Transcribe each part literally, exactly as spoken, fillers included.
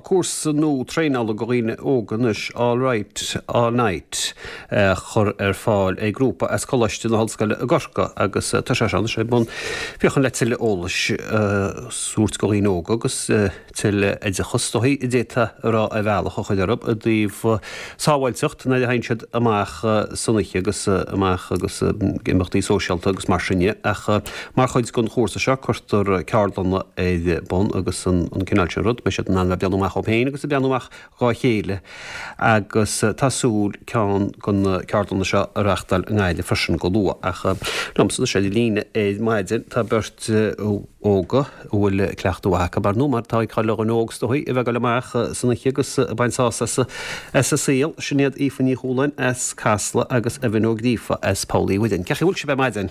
cuas nó tréála go riine óganis all right all night chur ar fáil é grúpa as choiste na hallscoile a gorca agus tá sé an sé bun fiochan le tiile ólas súirt go riine óga agus tiile idir chustoí i déta rá a bhealach chu chuidirb a dtíobh sáhhailteocht na hainsead amach sunniche agus amach agus gimachtaí sóisialta agus mar sinne ach mar chuid gon chósa se chuirtar ceardanna é bon agus an cinálse rud be sé an anna beanúach ó péin agus a beanúach gá chéile agus tásúl cean gon ceardanna se reachtal ngáile frisin go lua ach lomsanna sé líne é maidin tá beirt óga bhfuil cleachtúhacha bar nó mar tá chaile an ógstóí i bheith go leach sanna chigus bainsása S síl sinnéad ífaní chúlainn S Casla agus a bhinógdífa S Paulaí Widin. Ceach bhfuil se be maidin?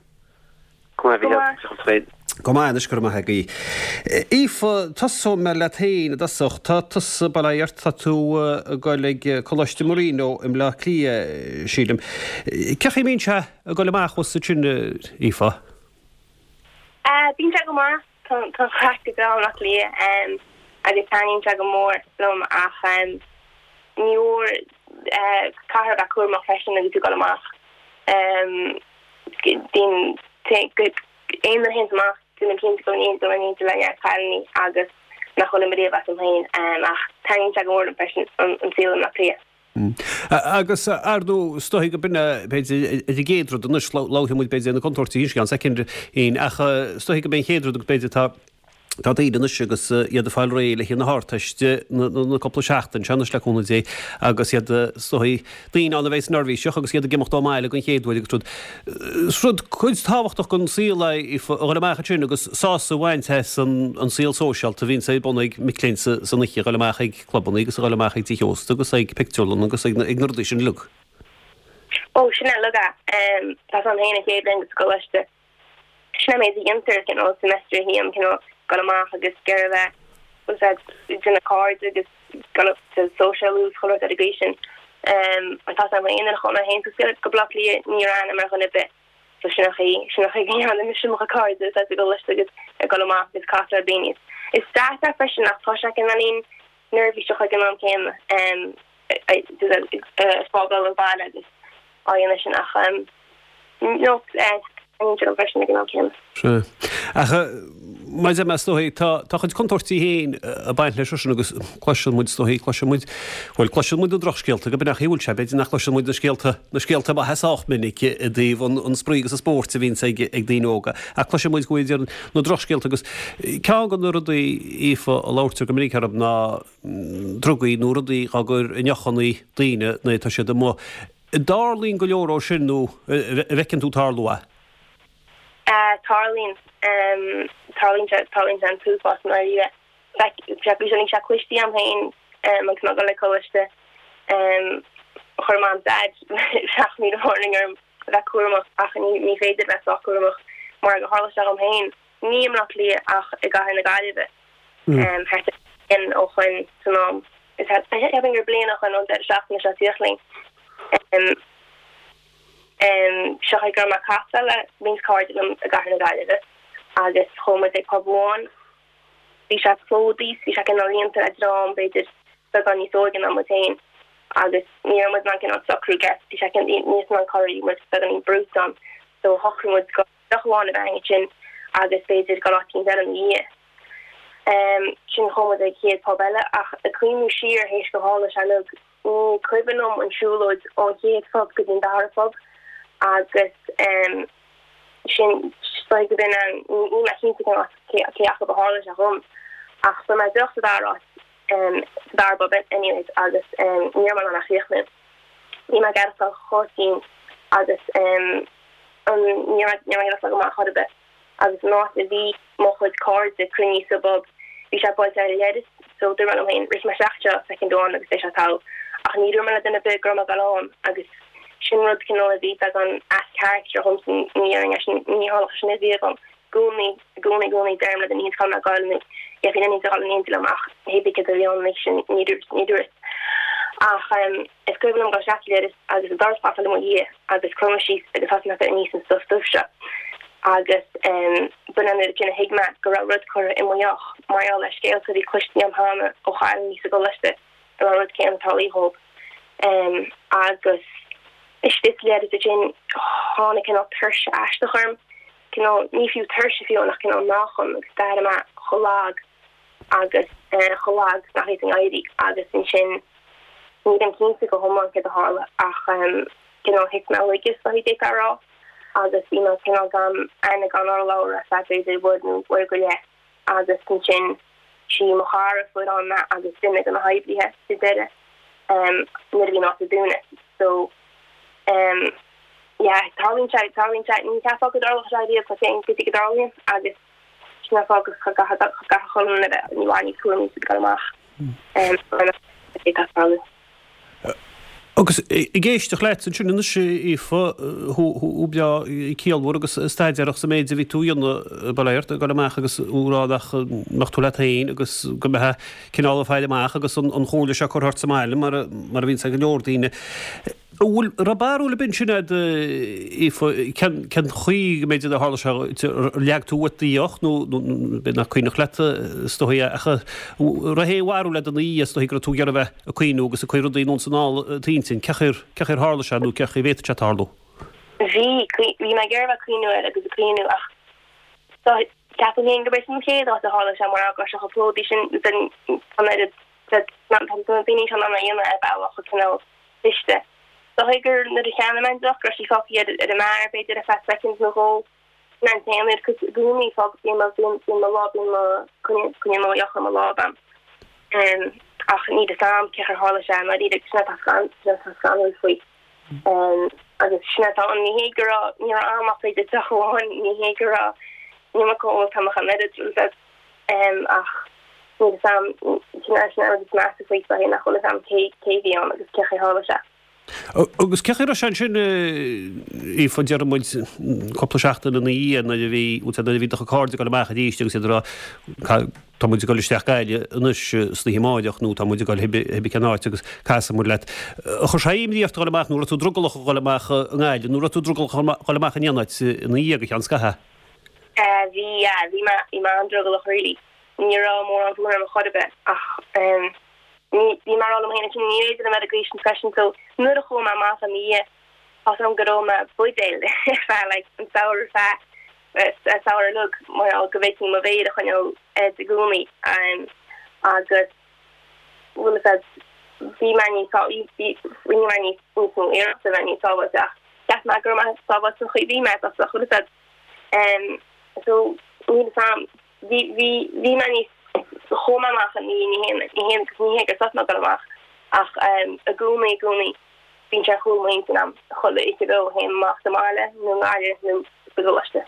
Go máis gur maithaí. Ífa tasó me le taine dasach tá tas bailart tá tú gáileh choiste Marino im le clia sílim. Ceach mín se a go leach sa tune Ífa? Bín se go má tá chreachta go nach lia agus taín se go mór lom ach níor cahar a cuaach fesin agus tú go amach dín éon hen amach dún an cin go níon do ní le cainí agus nach chola maríomh as an hain ach taín se go mór an fesin an sílam nach lia. Agus ardú stoigh go binne i géadrú an nus láthimúid beidir na contortaí gan second in ach stoigh go ben chéadrú beidir tá Tá iad is agus iad a fáil réile hí na háteiste na coppla seachtain seannas leúna dé agus iad stoí daon anna bhééis nervhíiseach agus iad a gimachtá meile gon chéadhfuil trúd. Srud chuid táhachtach gon síla i mecha tún agus sása bhainte an síl sóisial a bhín sé bonnaigh milínsa san ichi goilemechaigh clubbanna agus goilemechaigh tíosta agus ag picúlan agus ag ignorí sin lug. Ó sinna luga tá an héna chéadling go leiste. Sinna méid inter cin ó semestre híam cin got amach agus gerve was that in a card agus got up to social color education um I thought I went in and chona hen to skill go blockly near an mar gonna bit so she she she an the mission cards as I go list agus got amach this castle beanies it's that that fresh enough push I can running nervy so I can on came um I did a small girl of bad agus I mission um no uh Sure. Mais me stoí tá chud contortaí héin a baint leis agus cluisimuid stoí cluisimuid bhfuil cluisimuid an drochscéalta go nach híúil se beidir nach cluisimuid na scéalta na scéalta ba heáach minic a dtíobh an sprígus a sport a bhín ag daóga a cluisimuid goidir nó drochscéalta agus cean gan nuí ífa a láirtar go minic arab ná drugaí nuaí a gur nechannaí daine na tá sé do mó. Darlín go leorrá sinú bhecinn tú tarlua. Uh, Tarlene, um, Tarlene, Tarlene, and two plus Maria. Like, Jack, we only check which the I'm paying. Um, I'm not gonna call it the um, her mom's dad. Jack me the morning or that kurma. Ach, ni ni faded best off kurma. More like a harless that I'm paying. Ni I'm not clear. Ach, I got in the guy of it. Um, had to in Owen to know. It's had I having your blame Owen on that Jack and Jack Tiefling. Um. Um, Shah gur ma castle means card um a garden guide agus home de pubwan vi sha flodis vi sha can orient a drum beidir so gan ni sorgen am motain agus ni am man can so crew get vi sha can ni man curry with so gan brute on so hokrum would go doch one of angin agus beidir galatin der an year um chin home de kid pubella ach a queen sheer heis go hall sha look ni kribenum and shulods on kid pub good in the pub agus um sin stoig ben an ni ma hin ke ke ach be hall a hom ach so my dochter daar um daar bob anyways agus um ni man nach hichne ni ma gar so chotin agus um um ni ni ma so ma hod be agus not the vi mo chud cards the creamy suburb vi sha boys out of so there man in rich ma shacha second on agus they shall ach ni man den a big grandma galon agus Shinrod can only be that on as character homes in nearing a new hall of Schnizzy on Gooney, Gooney, Gooney, Dermot, and he's called a girl. If you need to call an angel, he because of the own nation, neither, neither. Ah, um, it's good when I'm going to shackle it as a dark part of the year, as this chroma sheet, the person that needs and stuff, stuff shut. agus bun an sin higma go ra rud chu i moach mar le scéil a dí cuiistní am hána ó chail ní sa go leiste a rud cé an talíhób agus istis le a sin hána cin thuirse eiste chum cin ní fiú thuirse fiú nach cin nachchum agus da ma cholág agus cholág nach an airí agus in sin ní an cínsa go homán a hála ach cin hiic me legus a dé ará agus you know cin gan aina gan or lá a Saturday would nu go le agus in sin si mohar fu an na agus sinne gan haibli he si dere um ni not to doing it so um yeah talking chat talking chat ni ka fo go idea for saying get darling agus na focus ka ha ka holun na ni wani ku ni gal ma um it has agus i ggéisteach leit an sin sé ífa úbia céalhór agus staideach sa méid a bhí túíonna baléirt a go amach agus úrádach nach tú letain agus go bethe cinál fáile amach agus an chola se chuthart sa máile mar a bhín sa go leordaine. Bhfuil rabáúla bin sinna cen chuí méidir a hála se leag tú íoch nó nach chuoinech leta stoí acha rahéhharú le an í sto gur tú gear bheith a chuoinú agus a chuir daí nósanál tísin cechir cechir hála se nó cech bhéte se tálú. Bhí hí me ggéirbh chuoinú agus a chuoinú ach ceapon go bes chéad a hála se mar agus a cholódí sin bíní an anna dhéana a bhealach chu lichte. So higur na de cheanament doch ras ik fok er de maar beter de fast seconds no go na tamer kus gumi fok die ma doen in ma lab in ma kun kun ma ja ma lab en ach nie de saam ke herhalen zijn maar die de snap afgaan snap afgaan foi en als snap aan nie higur ni arm af de dag gewoon nie higur nie ma ko kan gaan net dat en ach nie de saam international is massive week by na hol am k kv on dus ke herhalen zijn agus cechar sin sin í fan dearmid coppla seachtain na í na bhí ú bhí a cáda go mecha díiste sé tá muidir goil isteach gaile inis sna himáideach nó tá muidir goil hebí cenáid agus casa mú leit. Chu séimíocht goileach nuair tú druggalach goileach an gáile, nuair tú druggal goileach an anid na í agus an scathe. Bhí bhí í má an druggalach rilí. Ní rá mór an bhúir a chodabe ach Ní mar all héna ní a medication session so nu a cho ma ma a mí as an goroma budéil fe an saoir fe a saoir look mar al go veting ma véide chun de gomi an agus will vi man ri man e man sa ja ma go sa chu vi me a chu so ní sam vi vi man choma mach an ní hen hen ní he sat na galach ach a gomi gomi fin se cholein am cholle ik go hen maach de marle no aile no begochte.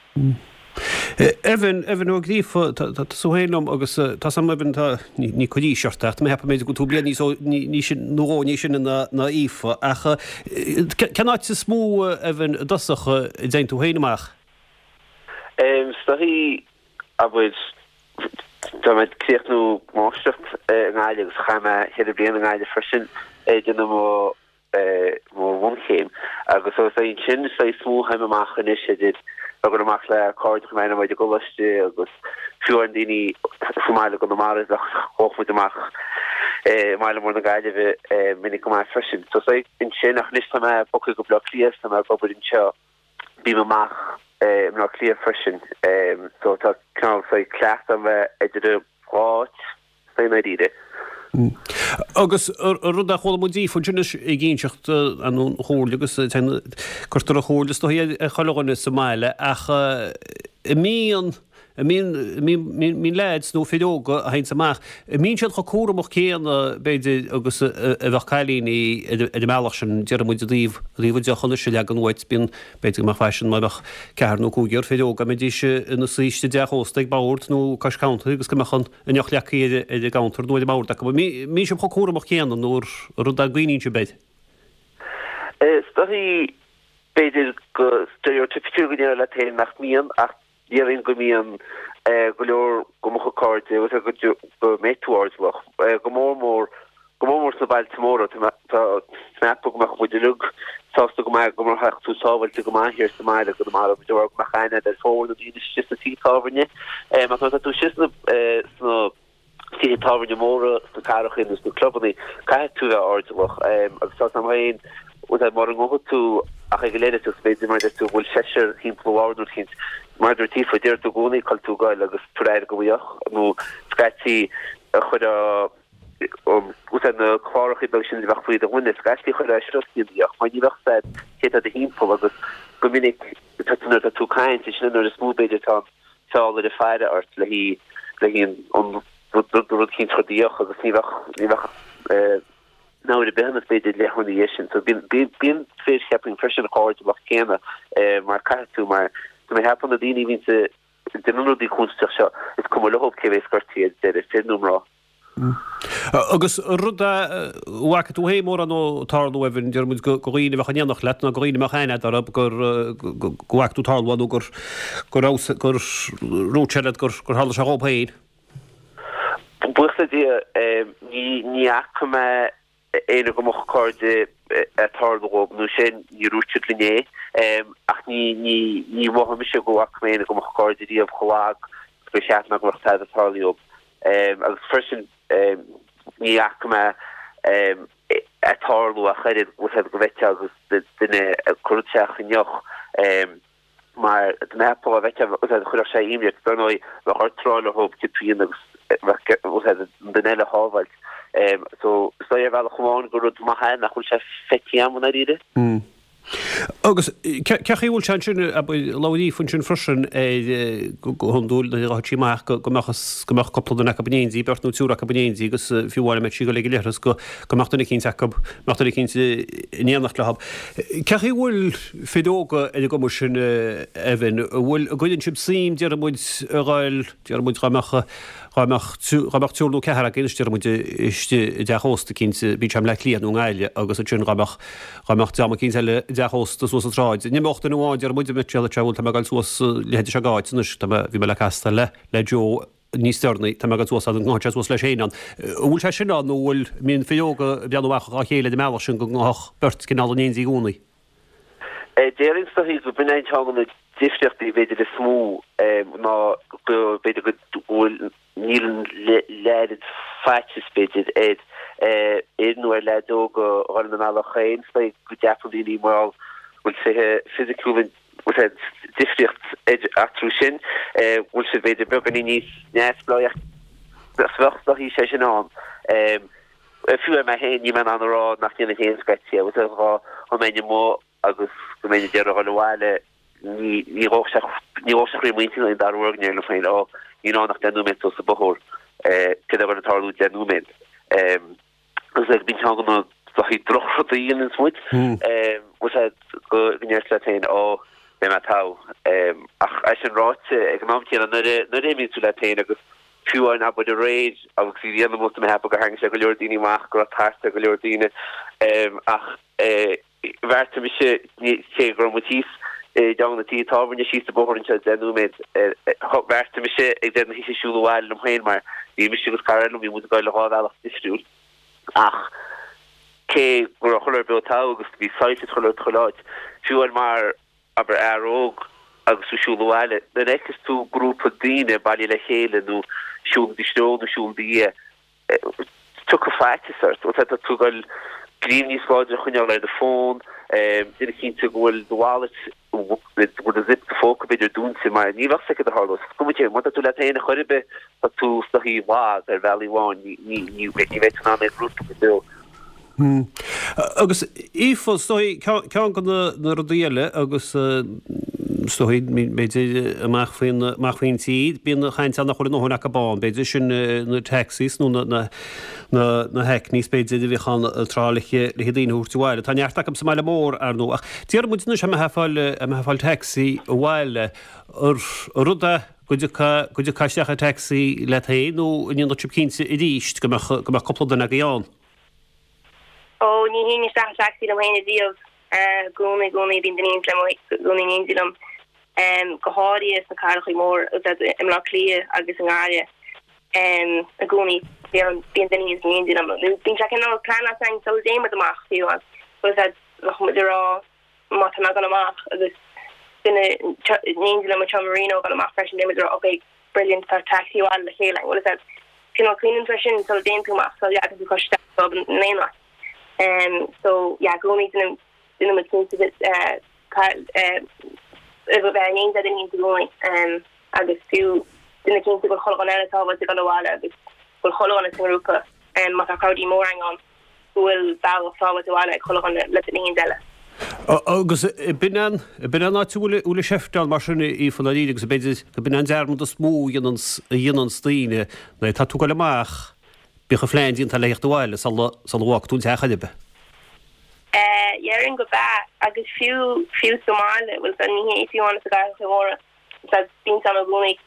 Evan Evan og gríf so hénom agus tá sam even ní chodí seart me heb méid go tú bli ní ní sin nó ní sin na na ífa ach ken se smó Evan dasach deint tú héineach. Ehm sta a Tá met kreeg nu mástrucht an agus chaime he blian an aile frisin éidir mo mo wongchéim agus so sé sin sé smó heimach an is dit a go amach le cord gemeine mai de goiste agus fiú an déine formáile go mar hoch moet amach meile mór na gaile vi minnig go mai frisin so sé in sin nach nis me bo go blo klies na go in seo bí amach Um, not clear friction um, so tá can say class am idir ráit sé na ide. Agus rud a chola modí fun sinne i ggéintsecht an hólagus chutar a hólas do chalaganna sa máile ach míon mín leids nó fédóga a haint amach. Mín siad chocóramach céanna beidir agus a bheith cailíní i meach sin dear muid díomh ríomh de chola se leag an bhaid bín beidir mar feisin mar bheith cear nó cúgear fédóga me dí se ina síiste deachóstaigh báirt nó cais counter agus go mechan ineoch leachí i counter nó báirt a mí sem chocóramach céanna nóair rud a gcuoín se beid. Stoí beidir go stereotypiú go le té nach míon ach Dierin go mian go leor go mo kar was go go me towardsloch go mór mór go mór sa bal tomorrow snap go mo de lug Tásta go mai go mar hecht tú sábal go mai hir sa mai go mar do machine der fór dí just a títáne eh ma tú si no si táne móra do carch in do clubní cai tú a orlach agus tá am hain ú mar an go tú a geléide tú spé mar tú bhil seir hín plóú chin mar tí fo déir tú gúnaí call tú gail agus turéir goíoch nó skatí a chud a út na chláchi be sin bhfuid a bhine gasí chu leistíach mai ní bhe hé a de hípo agus gomininic tunar a tú caiint sin ar a smúbéidir tá tá le de feide ort le hí le hín an cinn chodíoch agus ní ní ná de bena féidir le hunna sin so bin bin fé hepping fresin a choir bach céna mar caiú mar mé hepan a daine vín se denúdí chunsteach seo is cum lehop céhéh scartíad de fénúmrá. Agus ruda wacha tú hé mór an ó tarlú efinn dear muid goíine bhecha neannach le na goíine mechéine ar gur gohaach tú tarlú gur gur gur rútsead gur gur hall se hópéin. Buchla dí ní ní acha me éine go moch corde a tarlú nó sin ní rútsead linné ach ní ní ní bhha me se go ach méine go moch corde dí ab choláag go seaach me go a tarlú agus frisin ní me a tarlú a chuid go vete agus duine chuteach in joch mar den Apple a vete chu sé imre donoi le hartrále hoop kitrin den elle hávalt so sto je wel gewoon go ma ha nach chu se feti am na ide. Agus cechéhúil se sin láí fun sin frisin hunúil tíach gomachchas gomach coppla a cabnéí bertú túúra cabnéí agus fiúháil me si go le leras go goachtainna cín nachtainna cín néannach lehab. Cechéhúil fedóga ag go sin efinn bhfuil goinn sib sim dear muid aáil dear muid ramecha ramach túú ce a giniste mu deósta cin bí am le líanú gáile agus a tún ramach ramach deach cin le deósta sús ráid. Ní mochtta nóáid ar muide mit teile teúil gal sús lehéidir se gáid bhí me le casta le le Jo níos stearnaí tá agad túsa an gáte tús le séan. Bhúil se sin nó bhfuil mín fióga beanúach a chéile de meile sin go ngách burt cin all anéí gúnaí. Déirn sta hís bin ein teganna difteachtaí beidir is smó ná go beidir go bhfuil nílan leid feitespéid éid éan nuair ledó go an an alla chéin sta go deafaldíní mar bhfuil sé physicúlin difriocht atrú sin bhfuil se beidir beganí níos neasblaocht svachta hí sé sin an fiú me héin ní man anrá nach dhéanana héin sketí a rá an méine mó agus go méidir de gohile ní níróach rémuinte in darúneir le féin á ní ná nach denúméid so sa bohor ke an tarlú denúméid gus ag bin gan hí droch íon in smuid go gnéir le féin á be me tá ach e an ráte ag námtí an nu rémí tú le féin agus fiúin a bud a réid agus sí dhéana mu me hepa go hang se go leordíine maach go tásta go leordíine ach verte mi sé sé gromotís da tí táne sí a borin se denúméid verte mi sé ag den hí siúlháil am héin mar í mis gus karm í mu goile háach disúl ach cé go a choir betá agus hí sáite choir choláid fiúil mar aber aróg agus súlháile den ekes tú grúpa díine bailí le chéile nó siúl dí stó nó siúl dí tu a feitesart ó tú goil Green squadre chuneall le de fón Di cinn te gohfuil doálet bud a zip fóca beidir dúnsa mar níhah se a hálos. Cumití mu tú le éine choiribe a tú stahí bhád ar bheáin ní bheit ná mé grúpa go. Agus ífos cean go na rodíile agus stoid méidir amach faoin tíd, bíon chaint nach chuir nóna a bán, beidir sin na taxis nó na hec níos beidir bhí chan trálacha le dtíúirtúáile. Tá neartach am sa meile mór ar nó. Tíar muidna sem heáil taxi bhile ar ruda goidir caiisteach a taxi le taí nó inon trip cínsa i ríist go coppla na gaán. Oh, ní hí sta taxi am héine díomh gúna gúna bín den le gúna indílam go háí is na carchaí mór im le clia agus an gáile a gúnaí bíon den indílam. Bín se an plan sein so déime amach fiú an lech mu ra mat na gan amach agus dinne Angela Macho Marino gan amach fresh name okay brilliant for taxi wall le héle what is that you know clean impression so den to mas so yeah because that so name um so yeah go meet them in the team to this uh uh it was very names that they need to go um agus few dinne came to go hol on ala was go wall agus go hol on a grupa and ma crowdy morang on will bow forward to wall hol on let the dela agus bin an bin an túle úle seftal mar í fan lídig be go bin an derm a smó dhéan stíine na tá tú goach be go fleindín tal leichtháile sal wa tún techalibe. Jerin go ba agus fiú fiú Somali was an if you want to go to dat bin an gonig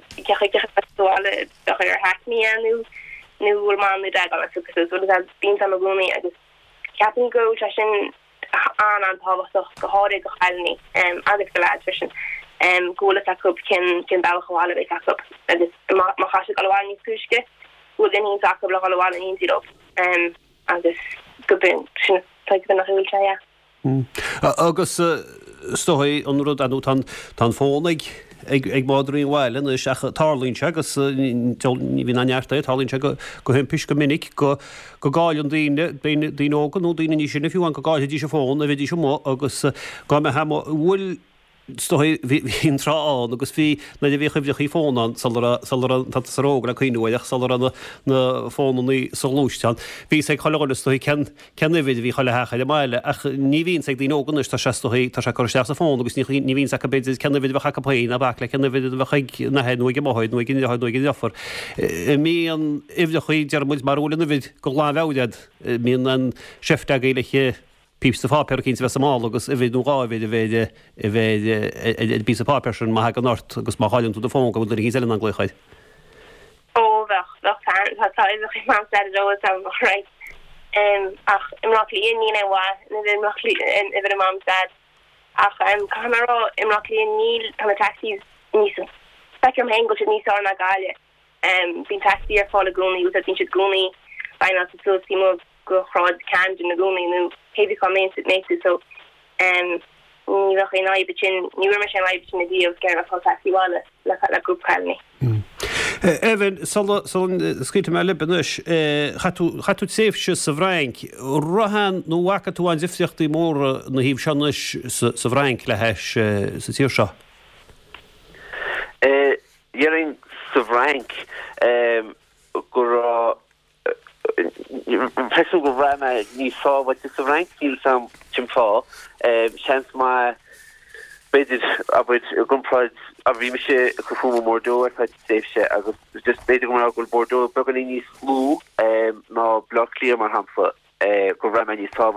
ceáile er hackni nu nu man nu dag so bin an gonig agus Captain go sin an an táhaach go háir go chailní um, agus go leis um, gola a cub cin cin bailháile be cap agus má chaise goháil ní cúisce bú den hí a le goháil in tí um, agus go bin sin ben nach hiúil agus stoí an rud anú tan fónig ag máidirí bhile na seach tálínse agus ní bhí anneartta tálínse go hen pis go minic go go gáil an daine ógan ó daine ní sinna fiú an go gáil dí se fón a bhí se mó agus gá me ha bhfuil stoí hín ráán agus bhí na d bhí chuibh í fónan rógra a chuoineach sal na fónaí solúisteán. Bhí sé choáil stoí cenne bhid bhí choile hecha le meile ach ní bhín ag dín ógan tá sestoí tá se chuisteach sa fón agus ní bhín a beidir cenne bhid bhecha paí a bach le cenne bhid bhecha na headú ige máid nu gin nu gin defar. Mí an ifde chuí dearmid marúlana bhid go láhhead míon an sefte a géileché pípsta fáper cinn bheits má agus a bhíú gáhid a bhéide a bhéide bí a pápersin má an nort agus má háinn tú de fón go hí an gluchaid. Ó right ach imráchlíon ní bhá na mam dad ach camera imráchlíon níl tá taxis níos spectrum hengel si níos na gáile bín taxi ar fála gúnaí ús bín si gúnaí baina tú tímo go chrád can na gúnaí nó heavy comments it makes it so um ni roch in ai between ni were machine ai between the of care of taxi wala la la group kalni Evan sal sal skrite me libenus hatu hatu sefse sa vrank rohan no waka to an zifticht die mór na híf sannus sa vrank le heis sa tírsha eh jerin sa vrank um go Fe go rama ní fá wat is a rankil sam tim fá chans ma beidir a gunpraid a vi me se go fu Bordeaux sése agus just beidir go go Bordeaux be ní slú ná bloklia mar hamfa go rama ní fá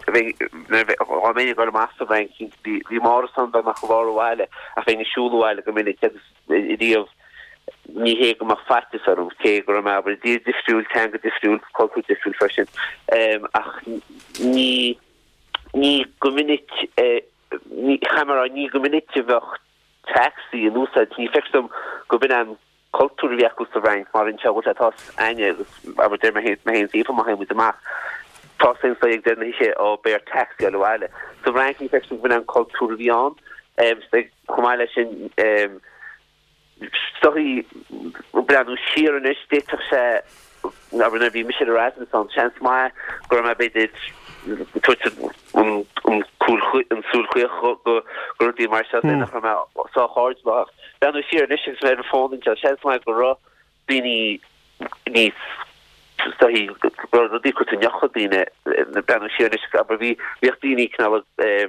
mé go master ranking vi mar san nach choáile a fé nisúleile go minnig idí of ní hé go mar fatis arm ké go ma dí difriúil tan difriúil kolú difriúil fresin ach ní ní gomininic ní chamera ní gomininic bheoch taxi an úsad ní festum go bin an kultúr viakus a rank mar in se atá aine aber der me me hen sí ma hen with amach tá sin sa ag den sé ó bear taxi aile so rank ní festum bin an kultúr vián chomáile sin Story brand sheer is dit se na vi mis ra an chance ma go ma be dit um um cool een soelgoe go go die mar nach so hard was dan sheer is me phone in chance ma go ra bini ní story go di ko chodine na brand sheer is aber vi vi knal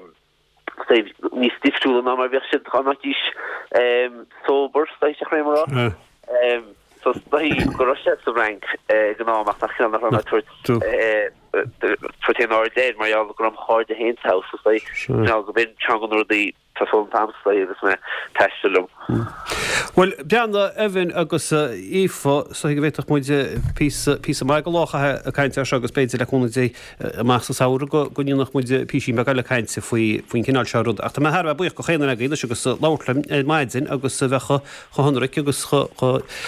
ní stiftúle ná mar se dramatisch sober chrémara so go se a rank gnáach nach nach nach tro á dé mar go am hard de henshaus go bin changan rodí tá tamsla agus me testelum. Well beanna Evan agus ífa so go bhéach muide pí mai go lácha a caiinte agus beidir le chuna dé amach sa saoir go goníonnach muide píí me gaile caiinte faoi faoin cinál seúd. Ach tá mar buoh go chéanana a gaiile agus láirlam maididzin agus bhecha chohanric agus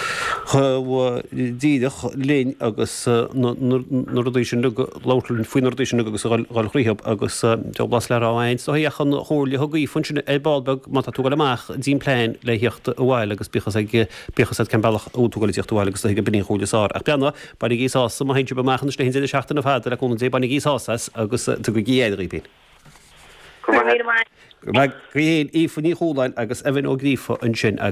díadach léin agus nó sin láirlann faoin dúirdí sin agus gáilríob agus joblas le ráhain, so chan chóirla thugaí fun sin ébalbeg má tú goile amach dín pléin le hiocht bhhail agus bichas bichas ce bailach útúgail tíochtúil agus go bíon choúlasá. Ach beanna banig ísá má haintú beachchan le hin seachtain na fád le chun dé banig ísás agus tu go géadríbín. Gréon ífaní choúlain agus a bhín ó grífa an sin